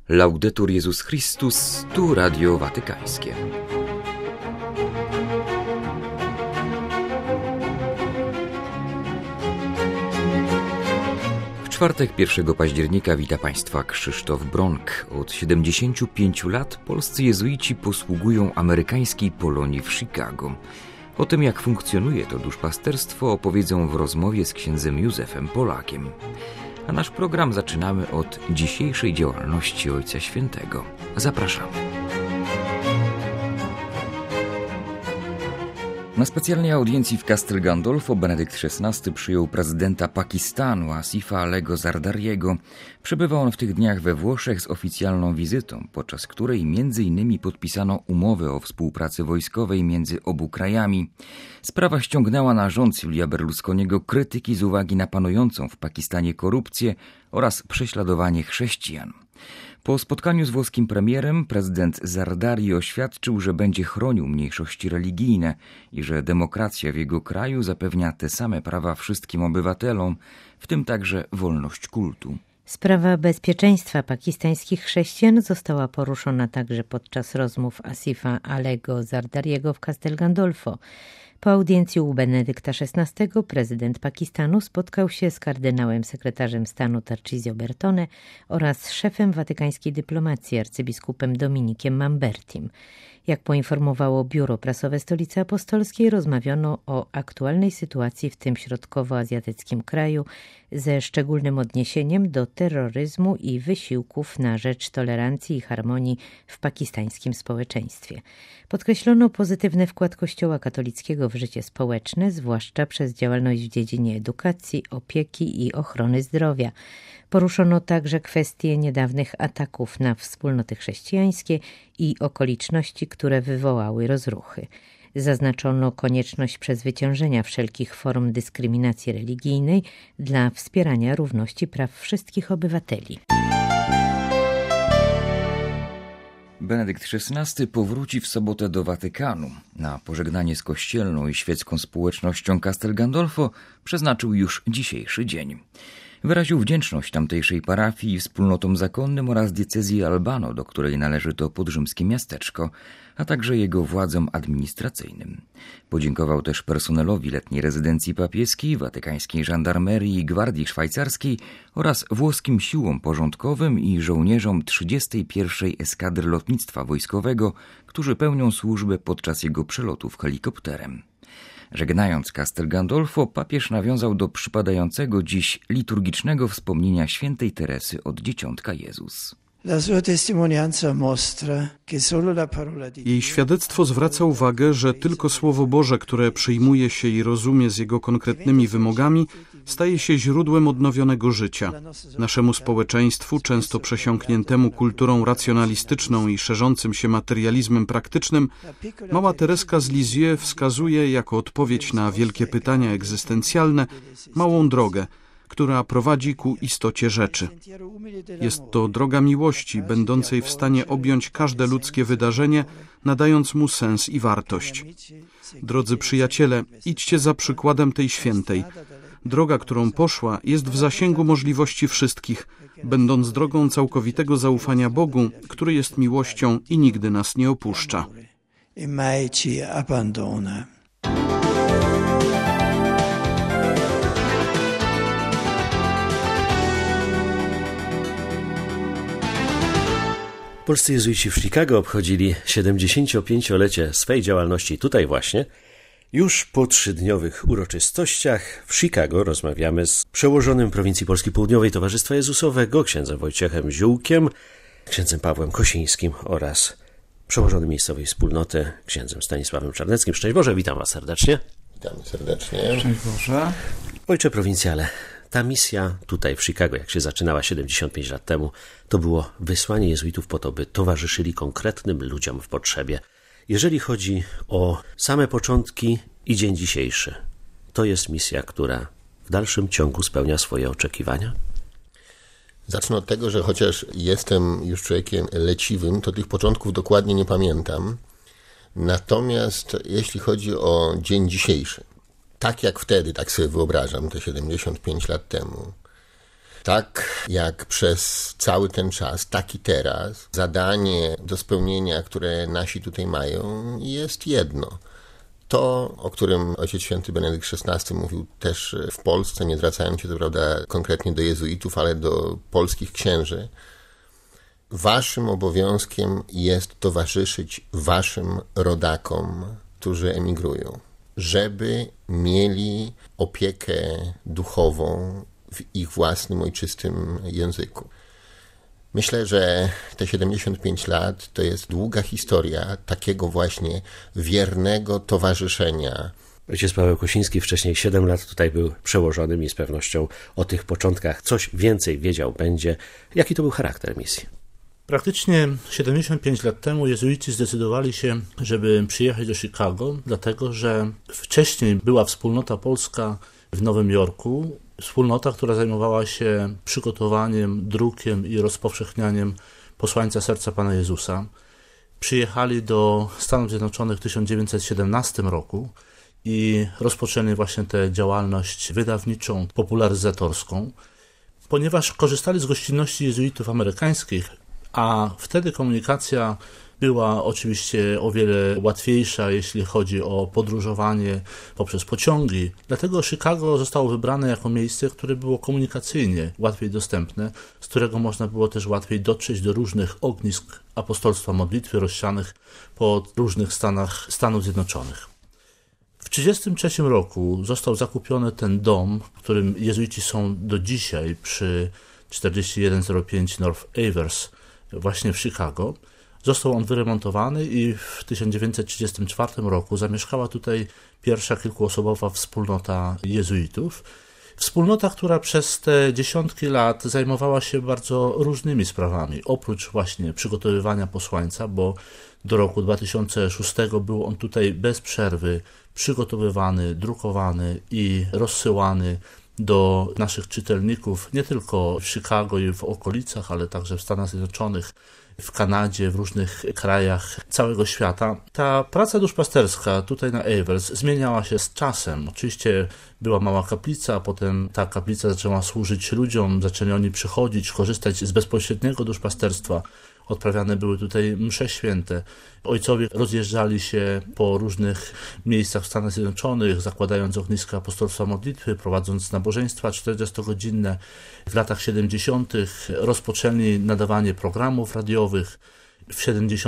Laudetur Jezus Chrystus, tu Radio Watykańskie. W czwartek 1 października wita Państwa Krzysztof Bronk. Od 75 lat polscy jezuici posługują amerykańskiej Polonii w Chicago. O tym, jak funkcjonuje to duszpasterstwo, opowiedzą w rozmowie z księdzem Józefem Polakiem. A nasz program zaczynamy od dzisiejszej działalności Ojca Świętego. Zapraszamy. Na specjalnej audiencji w Castel Gandolfo Benedykt XVI przyjął prezydenta Pakistanu Asifa Alego Zardariego. Przebywał on w tych dniach we Włoszech z oficjalną wizytą, podczas której m.in. podpisano umowę o współpracy wojskowej między obu krajami. Sprawa ściągnęła na rząd Silvia Berlusconiego krytyki z uwagi na panującą w Pakistanie korupcję oraz prześladowanie chrześcijan. Po spotkaniu z włoskim premierem prezydent Zardari oświadczył, że będzie chronił mniejszości religijne i że demokracja w jego kraju zapewnia te same prawa wszystkim obywatelom, w tym także wolność kultu. Sprawa bezpieczeństwa pakistańskich chrześcijan została poruszona także podczas rozmów Asifa Alego Zardariego w Castel Gandolfo. Po audiencji u Benedykta XVI prezydent Pakistanu spotkał się z kardynałem sekretarzem stanu Tarcisio Bertone oraz szefem watykańskiej dyplomacji arcybiskupem Dominikiem Mambertim. Jak poinformowało biuro prasowe Stolicy Apostolskiej, rozmawiano o aktualnej sytuacji w tym środkowoazjatyckim kraju ze szczególnym odniesieniem do terroryzmu i wysiłków na rzecz tolerancji i harmonii w pakistańskim społeczeństwie. Podkreślono pozytywny wkład Kościoła katolickiego w życie społeczne, zwłaszcza przez działalność w dziedzinie edukacji, opieki i ochrony zdrowia. Poruszono także kwestie niedawnych ataków na wspólnoty chrześcijańskie i okoliczności, które wywołały rozruchy. Zaznaczono konieczność przezwyciężenia wszelkich form dyskryminacji religijnej dla wspierania równości praw wszystkich obywateli. Benedykt XVI powróci w sobotę do Watykanu. Na pożegnanie z kościelną i świecką społecznością Castel Gandolfo przeznaczył już dzisiejszy dzień. Wyraził wdzięczność tamtejszej parafii i wspólnotom zakonnym oraz diecezji Albano, do której należy to podrzymskie miasteczko, a także jego władzom administracyjnym. Podziękował też personelowi letniej rezydencji papieskiej, watykańskiej żandarmerii i gwardii szwajcarskiej oraz włoskim siłom porządkowym i żołnierzom 31. Eskadry Lotnictwa Wojskowego, którzy pełnią służbę podczas jego przelotów helikopterem. Żegnając Castel Gandolfo, papież nawiązał do przypadającego dziś liturgicznego wspomnienia świętej Teresy od Dzieciątka Jezus. Jej świadectwo zwraca uwagę, że tylko Słowo Boże, które przyjmuje się i rozumie z jego konkretnymi wymogami, staje się źródłem odnowionego życia. Naszemu społeczeństwu, często przesiąkniętemu kulturą racjonalistyczną i szerzącym się materializmem praktycznym, mała Tereska z Lisieux wskazuje jako odpowiedź na wielkie pytania egzystencjalne małą drogę, która prowadzi ku istocie rzeczy. Jest to droga miłości, będącej w stanie objąć każde ludzkie wydarzenie, nadając mu sens i wartość. Drodzy przyjaciele, idźcie za przykładem tej świętej. Droga, którą poszła, jest w zasięgu możliwości wszystkich, będąc drogą całkowitego zaufania Bogu, który jest miłością i nigdy nas nie opuszcza. Polscy jezuici w Chicago obchodzili 75-lecie swej działalności tutaj właśnie. Już po 3-dniowych uroczystościach w Chicago rozmawiamy z przełożonym prowincji Polski Południowej Towarzystwa Jezusowego, księdzem Wojciechem Ziółkiem, księdzem Pawłem Kosińskim oraz przełożonym miejscowej wspólnoty, księdzem Stanisławem Czarneckim. Szczęść Boże, witam Was serdecznie. Witamy serdecznie. Szczęść Boże. Ojcze prowincjale, ta misja tutaj w Chicago, jak się zaczynała 75 lat temu, to było wysłanie jezuitów po to, by towarzyszyli konkretnym ludziom w potrzebie. Jeżeli chodzi o same początki i dzień dzisiejszy, to jest misja, która w dalszym ciągu spełnia swoje oczekiwania? Zacznę od tego, że chociaż jestem już człowiekiem leciwym, to tych początków dokładnie nie pamiętam. Natomiast jeśli chodzi o dzień dzisiejszy, tak jak wtedy, tak sobie wyobrażam, te 75 lat temu, Tak jak przez cały ten czas, tak i teraz, zadanie do spełnienia, które nasi tutaj mają, jest jedno. To, o którym Ojciec Święty Benedykt XVI mówił też w Polsce, nie zwracając się co prawda konkretnie do jezuitów, ale do polskich księży. Waszym obowiązkiem jest towarzyszyć waszym rodakom, którzy emigrują, żeby mieli opiekę duchową w ich własnym ojczystym języku. Myślę, że te 75 lat to jest długa historia takiego właśnie wiernego towarzyszenia. Ojciec Paweł Kosiński wcześniej 7 lat tutaj był przełożonym i z pewnością o tych początkach coś więcej wiedział będzie. Jaki to był charakter misji? Praktycznie 75 lat temu jezuici zdecydowali się, żeby przyjechać do Chicago, dlatego że wcześniej była wspólnota polska w Nowym Jorku, wspólnota, która zajmowała się przygotowaniem, drukiem i rozpowszechnianiem posłańca serca Pana Jezusa. Przyjechali do Stanów Zjednoczonych w 1917 roku i rozpoczęli właśnie tę działalność wydawniczą, popularyzatorską. Ponieważ korzystali z gościnności jezuitów amerykańskich, a wtedy komunikacja była oczywiście o wiele łatwiejsza, jeśli chodzi o podróżowanie poprzez pociągi. Dlatego Chicago zostało wybrane jako miejsce, które było komunikacyjnie łatwiej dostępne, z którego można było też łatwiej dotrzeć do różnych ognisk apostolstwa modlitwy rozsianych po różnych stanach Stanów Zjednoczonych. W 1933 roku został zakupiony ten dom, w którym jezuici są do dzisiaj przy 4105 North Avers, właśnie w Chicago. Został on wyremontowany i w 1934 roku zamieszkała tutaj pierwsza kilkuosobowa wspólnota jezuitów. Wspólnota, która przez te dziesiątki lat zajmowała się bardzo różnymi sprawami. Oprócz właśnie przygotowywania posłańca, bo do roku 2006 był on tutaj bez przerwy przygotowywany, drukowany i rozsyłany do naszych czytelników, nie tylko w Chicago i w okolicach, ale także w Stanach Zjednoczonych, w Kanadzie, w różnych krajach całego świata. Ta praca duszpasterska tutaj na Avers zmieniała się z czasem. Oczywiście była mała kaplica, a potem ta kaplica zaczęła służyć ludziom, zaczęli oni przychodzić, korzystać z bezpośredniego duszpasterstwa. Odprawiane były tutaj msze święte. Ojcowie rozjeżdżali się po różnych miejscach w Stanach Zjednoczonych, zakładając ogniska apostolstwa modlitwy, prowadząc nabożeństwa 40-godzinne. W latach 70. rozpoczęli nadawanie programów radiowych. W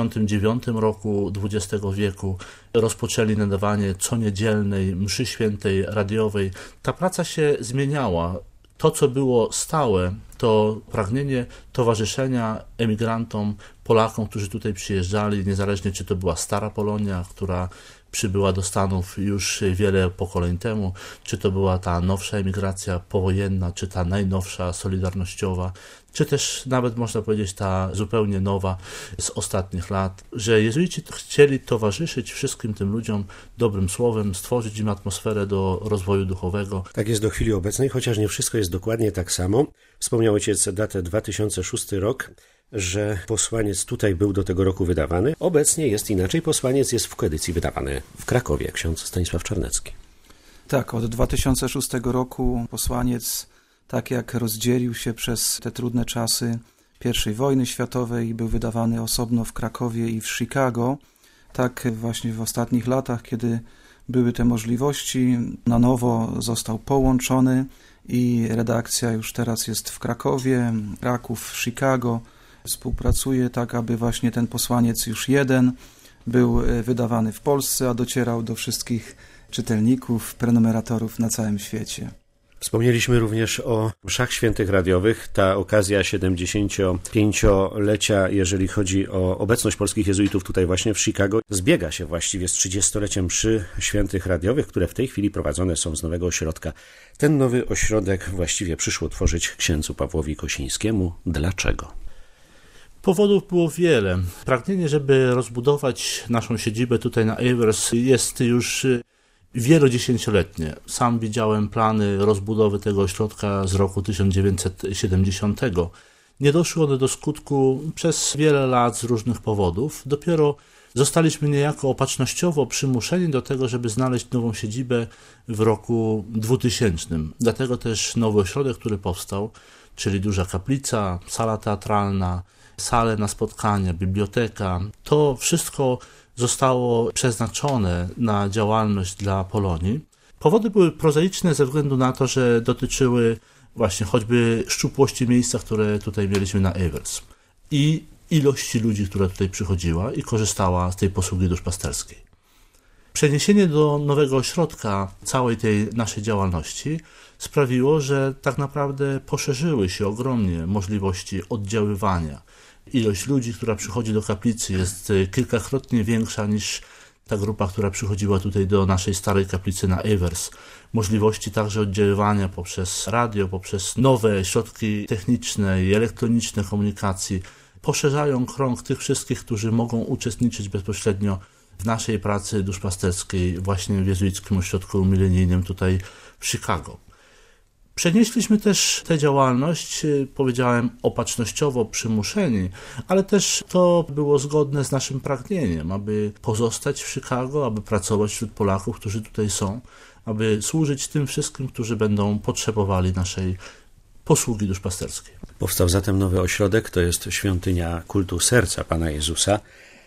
79 roku XX wieku rozpoczęli nadawanie coniedzielnej mszy świętej radiowej. Ta praca się zmieniała. To, co było stałe, to pragnienie towarzyszenia emigrantom, Polakom, którzy tutaj przyjeżdżali, niezależnie czy to była stara Polonia, która przybyła do Stanów już wiele pokoleń temu, czy to była ta nowsza emigracja powojenna, czy ta najnowsza, solidarnościowa, czy też nawet można powiedzieć ta zupełnie nowa z ostatnich lat, że jezuici chcieli towarzyszyć wszystkim tym ludziom dobrym słowem, stworzyć im atmosferę do rozwoju duchowego. Tak jest do chwili obecnej, chociaż nie wszystko jest dokładnie tak samo. Wspomniał ojciec datę 2006 rok, że posłaniec tutaj był do tego roku wydawany. Obecnie jest inaczej, posłaniec jest w koedycji wydawany w Krakowie, ksiądz Stanisław Czarnecki. Tak, od 2006 roku posłaniec, tak jak rozdzielił się przez te trudne czasy I wojny światowej, był wydawany osobno w Krakowie i w Chicago, tak właśnie w ostatnich latach, kiedy były te możliwości, na nowo został połączony i redakcja już teraz jest w Krakowie, Kraków, Chicago. Współpracuje tak, aby właśnie ten posłaniec już jeden był wydawany w Polsce, a docierał do wszystkich czytelników, prenumeratorów na całym świecie. Wspomnieliśmy również o mszach świętych radiowych. Ta okazja 75-lecia, jeżeli chodzi o obecność polskich jezuitów tutaj właśnie w Chicago, zbiega się właściwie z 30-leciem mszy świętych radiowych, które w tej chwili prowadzone są z nowego ośrodka. Ten nowy ośrodek właściwie przyszło tworzyć księdzu Pawłowi Kosińskiemu. Dlaczego? Powodów było wiele. Pragnienie, żeby rozbudować naszą siedzibę tutaj na Avers jest już wielodziesięcioletnie. Sam widziałem plany rozbudowy tego ośrodka z roku 1970. Nie doszły one do skutku przez wiele lat z różnych powodów. Dopiero zostaliśmy niejako opatrznościowo przymuszeni do tego, żeby znaleźć nową siedzibę w roku 2000. Dlatego też nowy ośrodek, który powstał, czyli duża kaplica, sala teatralna, sale na spotkania, biblioteka. To wszystko zostało przeznaczone na działalność dla Polonii. Powody były prozaiczne ze względu na to, że dotyczyły właśnie choćby szczupłości miejsca, które tutaj mieliśmy na Evers i ilości ludzi, która tutaj przychodziła i korzystała z tej posługi duszpasterskiej. Przeniesienie do nowego ośrodka całej tej naszej działalności sprawiło, że tak naprawdę poszerzyły się ogromnie możliwości oddziaływania. Ilość ludzi, która przychodzi do kaplicy, jest kilkakrotnie większa niż ta grupa, która przychodziła tutaj do naszej starej kaplicy na Evers. Możliwości także oddziaływania poprzez radio, poprzez nowe środki techniczne i elektroniczne komunikacji poszerzają krąg tych wszystkich, którzy mogą uczestniczyć bezpośrednio w naszej pracy duszpasterskiej właśnie w jezuickim ośrodku milenijnym tutaj w Chicago. Przenieśliśmy też tę działalność, powiedziałem, opatrznościowo przymuszeni, ale też to było zgodne z naszym pragnieniem, aby pozostać w Chicago, aby pracować wśród Polaków, którzy tutaj są, aby służyć tym wszystkim, którzy będą potrzebowali naszej posługi duszpasterskiej. Powstał zatem nowy ośrodek, to jest Świątynia Kultu Serca Pana Jezusa.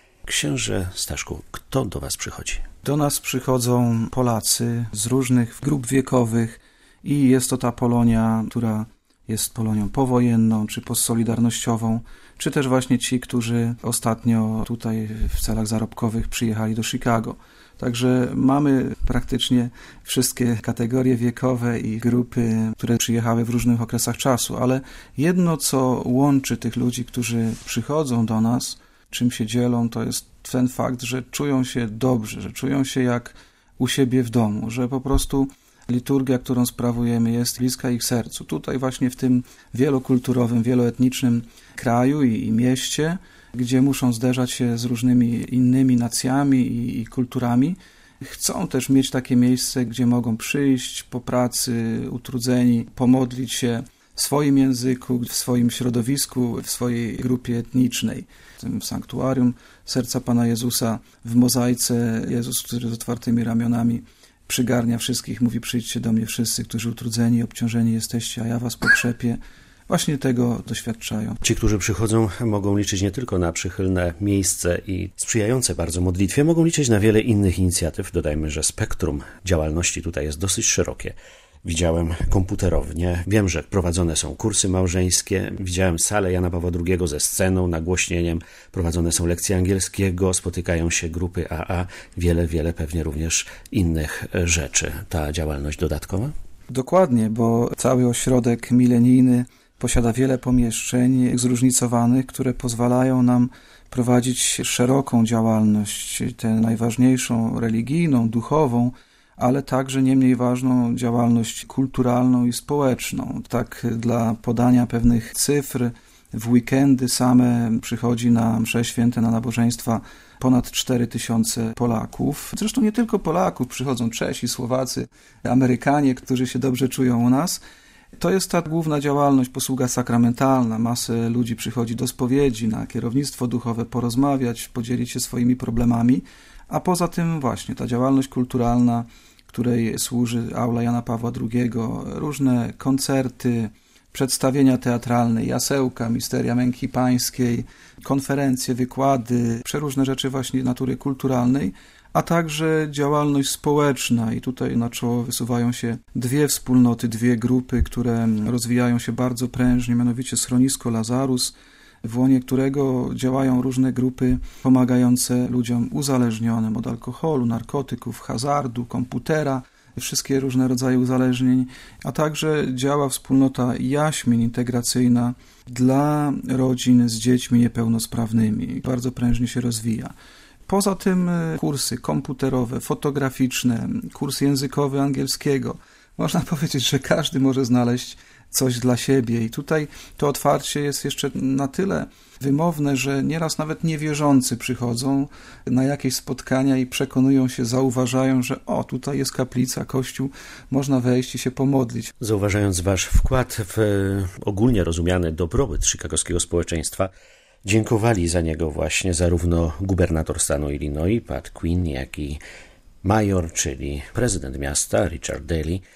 Księże Staszku, kto do Was przychodzi? Do nas przychodzą Polacy z różnych grup wiekowych i jest to ta Polonia, która jest Polonią powojenną, czy postsolidarnościową, czy też właśnie ci, którzy ostatnio tutaj w celach zarobkowych przyjechali do Chicago. Także mamy praktycznie wszystkie kategorie wiekowe i grupy, które przyjechały w różnych okresach czasu, ale jedno, co łączy tych ludzi, którzy przychodzą do nas, czym się dzielą, to jest ten fakt, że czują się dobrze, że czują się jak u siebie w domu, że po prostu liturgia, którą sprawujemy, jest bliska ich sercu. Tutaj właśnie w tym wielokulturowym, wieloetnicznym kraju i mieście, gdzie muszą zderzać się z różnymi innymi nacjami i kulturami, chcą też mieć takie miejsce, gdzie mogą przyjść po pracy utrudzeni, pomodlić się w swoim języku, w swoim środowisku, w swojej grupie etnicznej. W sanktuarium Serca Pana Jezusa, w mozaice Jezus, który z otwartymi ramionami przygarnia wszystkich, mówi: przyjdźcie do mnie wszyscy, którzy utrudzeni i obciążeni jesteście, a ja was pokrzepię. Właśnie tego doświadczają. Ci, którzy przychodzą, mogą liczyć nie tylko na przychylne miejsce i sprzyjające bardzo modlitwie, mogą liczyć na wiele innych inicjatyw. Dodajmy, że spektrum działalności tutaj jest dosyć szerokie. Widziałem komputerownię, wiem, że prowadzone są kursy małżeńskie, widziałem salę Jana Pawła II ze sceną, nagłośnieniem, prowadzone są lekcje angielskiego, spotykają się grupy AA, wiele pewnie również innych rzeczy. Ta działalność dodatkowa? Dokładnie, bo cały ośrodek milenijny posiada wiele pomieszczeń zróżnicowanych, które pozwalają nam prowadzić szeroką działalność, tę najważniejszą, religijną, duchową, ale także nie mniej ważną działalność kulturalną i społeczną. Tak dla podania pewnych cyfr, w weekendy same przychodzi na msze święte, na nabożeństwa ponad 4000 Polaków. Zresztą nie tylko Polaków, przychodzą Czesi, Słowacy, Amerykanie, którzy się dobrze czują u nas. To jest ta główna działalność, posługa sakramentalna. Masę ludzi przychodzi do spowiedzi, na kierownictwo duchowe, porozmawiać, podzielić się swoimi problemami. A poza tym właśnie ta działalność kulturalna, której służy aula Jana Pawła II, różne koncerty, przedstawienia teatralne, jasełka, misteria męki pańskiej, konferencje, wykłady, przeróżne rzeczy właśnie natury kulturalnej, a także działalność społeczna. I tutaj na czoło wysuwają się dwie wspólnoty, dwie grupy, które rozwijają się bardzo prężnie, mianowicie Schronisko Lazarus, w łonie którego działają różne grupy pomagające ludziom uzależnionym od alkoholu, narkotyków, hazardu, komputera, wszystkie różne rodzaje uzależnień, a także działa wspólnota Jaśmin integracyjna dla rodzin z dziećmi niepełnosprawnymi. Bardzo prężnie się rozwija. Poza tym kursy komputerowe, fotograficzne, kurs językowy angielskiego. Można powiedzieć, że każdy może znaleźć coś dla siebie i tutaj to otwarcie jest jeszcze na tyle wymowne, że nieraz nawet niewierzący przychodzą na jakieś spotkania i przekonują się, zauważają, że tutaj jest kaplica, kościół, można wejść i się pomodlić. Zauważając wasz wkład w ogólnie rozumiany dobrobyt chicagowskiego społeczeństwa, dziękowali za niego właśnie zarówno gubernator stanu Illinois, Pat Quinn, jak i major, czyli prezydent miasta, Richard Daley.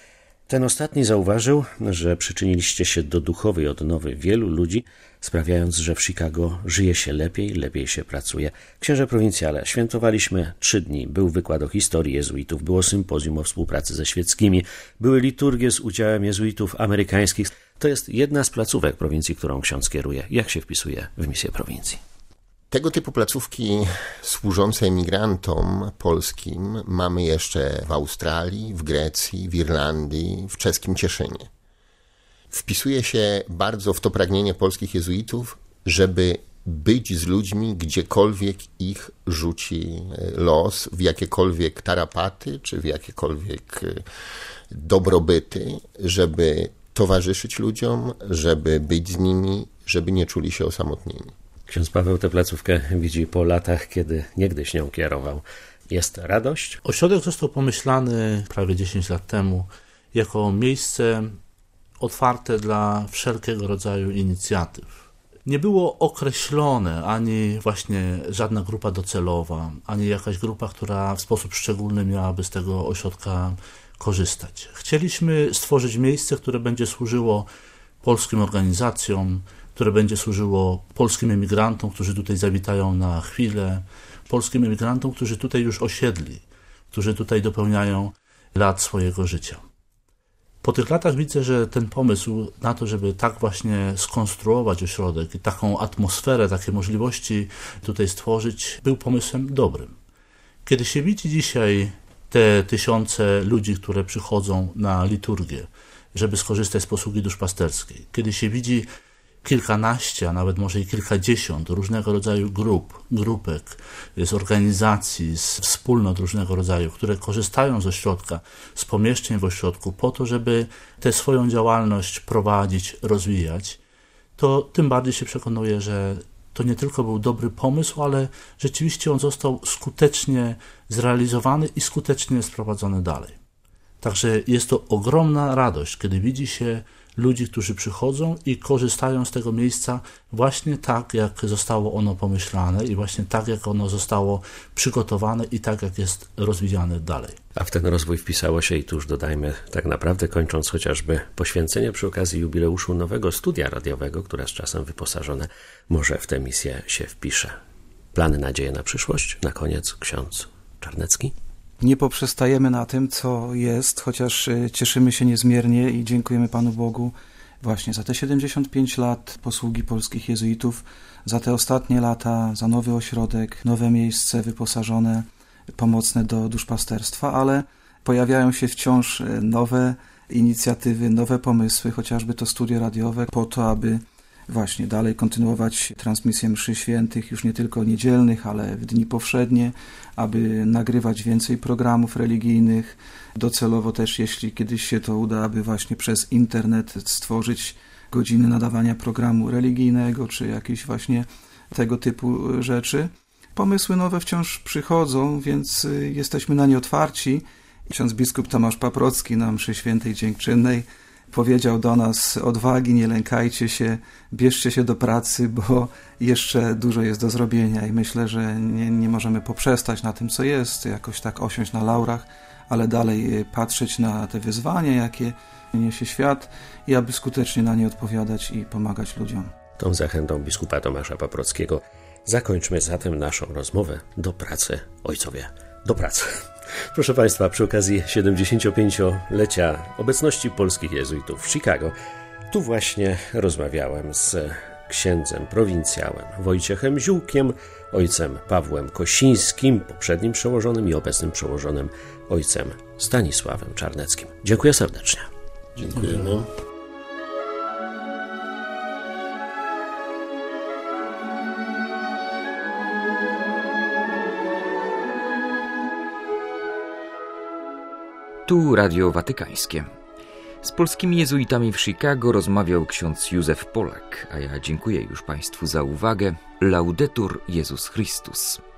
Ten ostatni zauważył, że przyczyniliście się do duchowej odnowy wielu ludzi, sprawiając, że w Chicago żyje się lepiej się pracuje. Księże prowincjale, świętowaliśmy 3 dni. Był wykład o historii jezuitów, było sympozjum o współpracy ze świeckimi, były liturgie z udziałem jezuitów amerykańskich. To jest jedna z placówek prowincji, którą ksiądz kieruje. Jak się wpisuje w misję prowincji? Tego typu placówki służące emigrantom polskim mamy jeszcze w Australii, w Grecji, w Irlandii, w czeskim Cieszynie. Wpisuje się bardzo w to pragnienie polskich jezuitów, żeby być z ludźmi, gdziekolwiek ich rzuci los, w jakiekolwiek tarapaty, czy w jakiekolwiek dobrobyty, żeby towarzyszyć ludziom, żeby być z nimi, żeby nie czuli się osamotnieni. Ksiądz Paweł tę placówkę widzi po latach, kiedy niegdyś nią kierował. Jest radość? Ośrodek został pomyślany prawie 10 lat temu jako miejsce otwarte dla wszelkiego rodzaju inicjatyw. Nie było określone ani właśnie żadna grupa docelowa, ani jakaś grupa, która w sposób szczególny miałaby z tego ośrodka korzystać. Chcieliśmy stworzyć miejsce, które będzie służyło polskim organizacjom, które będzie służyło polskim emigrantom, którzy tutaj zawitają na chwilę, polskim emigrantom, którzy tutaj już osiedli, którzy tutaj dopełniają lat swojego życia. Po tych latach widzę, że ten pomysł na to, żeby tak właśnie skonstruować ośrodek i taką atmosferę, takie możliwości tutaj stworzyć, był pomysłem dobrym. Kiedy się widzi dzisiaj te tysiące ludzi, które przychodzą na liturgię, żeby skorzystać z posługi duszpasterskiej, kiedy się widzi kilkanaście, a nawet może i kilkadziesiąt różnego rodzaju grupek, z organizacji, z wspólnot różnego rodzaju, które korzystają z ośrodka, z pomieszczeń w ośrodku po to, żeby tę swoją działalność prowadzić, rozwijać, to tym bardziej się przekonuję, że to nie tylko był dobry pomysł, ale rzeczywiście on został skutecznie zrealizowany i skutecznie sprowadzony dalej. Także jest to ogromna radość, kiedy widzi się ludzi, którzy przychodzą i korzystają z tego miejsca właśnie tak, jak zostało ono pomyślane i właśnie tak, jak ono zostało przygotowane i tak, jak jest rozwijane dalej. A w ten rozwój wpisało się i tu już dodajmy, tak naprawdę kończąc chociażby poświęcenie przy okazji jubileuszu nowego studia radiowego, które z czasem wyposażone może w tę misję się wpisze. Plany, nadzieje na przyszłość? Na koniec ksiądz Czarnecki. Nie poprzestajemy na tym, co jest, chociaż cieszymy się niezmiernie i dziękujemy Panu Bogu właśnie za te 75 lat posługi polskich jezuitów, za te ostatnie lata, za nowy ośrodek, nowe miejsce wyposażone, pomocne do duszpasterstwa, ale pojawiają się wciąż nowe inicjatywy, nowe pomysły, chociażby to studio radiowe, po to, aby właśnie dalej kontynuować transmisję mszy świętych, już nie tylko niedzielnych, ale w dni powszednie, aby nagrywać więcej programów religijnych. Docelowo też, jeśli kiedyś się to uda, aby właśnie przez internet stworzyć godziny nadawania programu religijnego, czy jakieś właśnie tego typu rzeczy. Pomysły nowe wciąż przychodzą, więc jesteśmy na nie otwarci. Ksiądz biskup Tomasz Paprocki na mszy świętej dziękczynnej powiedział do nas: odwagi, nie lękajcie się, bierzcie się do pracy, bo jeszcze dużo jest do zrobienia i myślę, że nie możemy poprzestać na tym, co jest, jakoś tak osiąść na laurach, ale dalej patrzeć na te wyzwania, jakie niesie świat i aby skutecznie na nie odpowiadać i pomagać ludziom. Tą zachętą biskupa Tomasza Paprockiego zakończmy zatem naszą rozmowę. Do pracy, ojcowie, do pracy. Proszę Państwa, przy okazji 75-lecia obecności polskich jezuitów w Chicago, tu właśnie rozmawiałem z księdzem prowincjałem Wojciechem Ziółkiem, ojcem Pawłem Kosińskim, poprzednim przełożonym i obecnym przełożonym ojcem Stanisławem Czarneckim. Dziękuję serdecznie. Dziękujemy. Tu Radio Watykańskie. Z polskimi jezuitami w Chicago rozmawiał ksiądz Józef Polak, a ja dziękuję już Państwu za uwagę. Laudetur Jezus Chrystus.